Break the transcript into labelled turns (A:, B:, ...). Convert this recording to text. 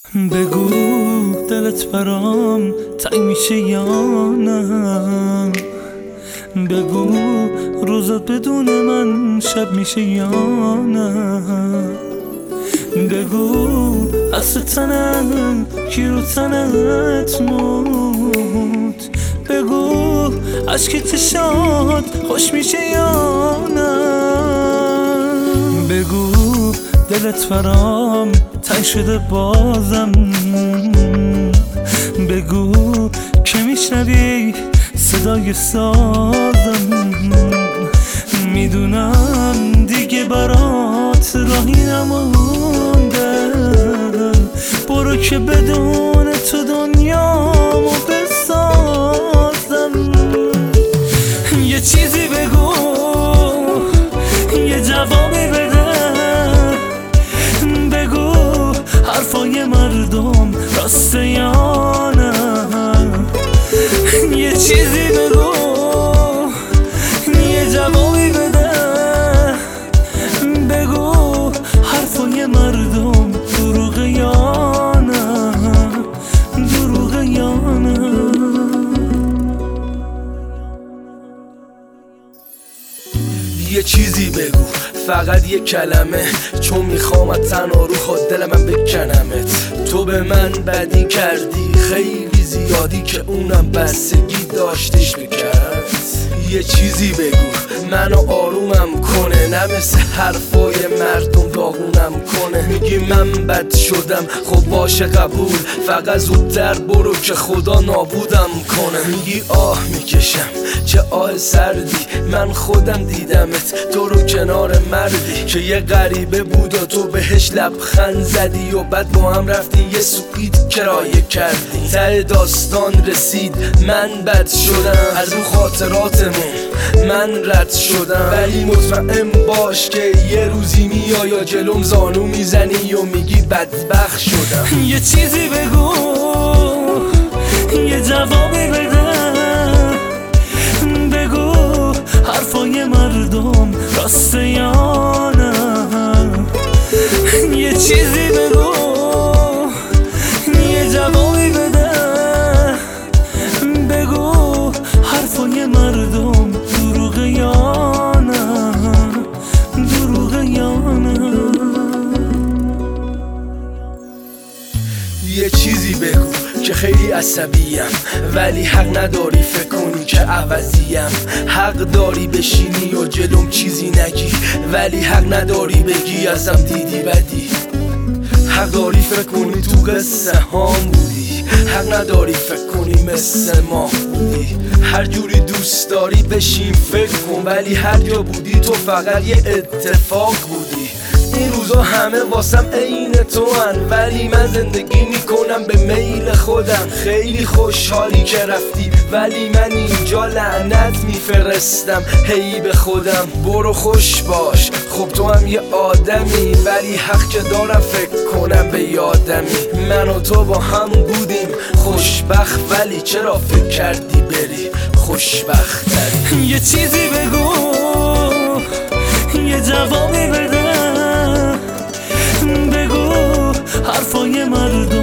A: بگو دلت برام تنگ میشه یا نه؟ بگو روزت بدون من شب میشه یا نه؟ بگو حس تنم کی رو تنت موت؟ بگو عشق شاد خوش میشه یا نه؟ بگو دلت برام تنگ شده بازم، بگو که میشنوی صدای سازم. میدونم دیگه برات راهی نمونده، برو که بدون تو دنیامو بسازم. یه چیزی بگو، یه جوابی بده، بگو حرفای مردم راسته یا نه؟ یه چیزی بگو، یه جوابی بده، بگو حرفای مردم دروغه یا نه؟ دروغه یا نه؟
B: یه چیزی بگو، فقط یه کلمه، چون میخوام از تنها رو خود دل من بکنمت. تو به من بدی کردی خیلی زیادی که اونم بستگی داشتش بکرد. یه چیزی بگو منو آرومم کنه، نه مثل حرفای مردم داغونم کنه. میگی من بد شدم، خب باشه قبول، فقط زودتر برو که خدا نابودم کنه. میگی آه میکشم، چه آه سردی، من خودم دیدمت تو رو کنار مردی که یه غریبه بود و تو بهش لبخند زدی و بعد با هم رفتی یه سوئیت کرایه کردی. ته داستان رسید من بد شدم، از اون خاطراتمون من رد شدم. ولی مطمئن باش که یه روزی میای یا جلوم زانو میزنی و میگی بدبخت شدم.
A: یه چیزی بگو، یه جوابی بده، بگو حرفای مردم راسته یا نه؟ یه چیزی بگو، یه جوابی بده، بگو حرفای مردم دروغه یا نه؟ دروغه یا نه؟
B: یه چیزی بگو که خیلی عصبیم، ولی حق نداری فکر کنی که عوضیم. حق داری بشینی و جلوم چیزی نگی، ولی حق نداری بگی ازم دیدی بدی. حق داری فکر کنی تو قصه هام بودی، حق نداری فکر کنی مثل ما بودی. هر جوری دوست داری بشین فکر کن، ولی هر جا بودی تو فقط یه اتفاق بودی. این روزا همه واسم عین تو هن، ولی من زندگی میکنم به میل خودم. خیلی خوشحالی که رفتی، ولی من اینجا لعنت میفرستم هی به خودم. برو خوش باش، خب تو هم یه آدمی، ولی حق که دارم فکر کنم به یادمی. من و تو با هم بودیم خوشبخت، ولی چرا فکر کردی بری خوشبخت تری؟
A: یه چیزی بگو، یه جوابی بده، بگو حرفای مردم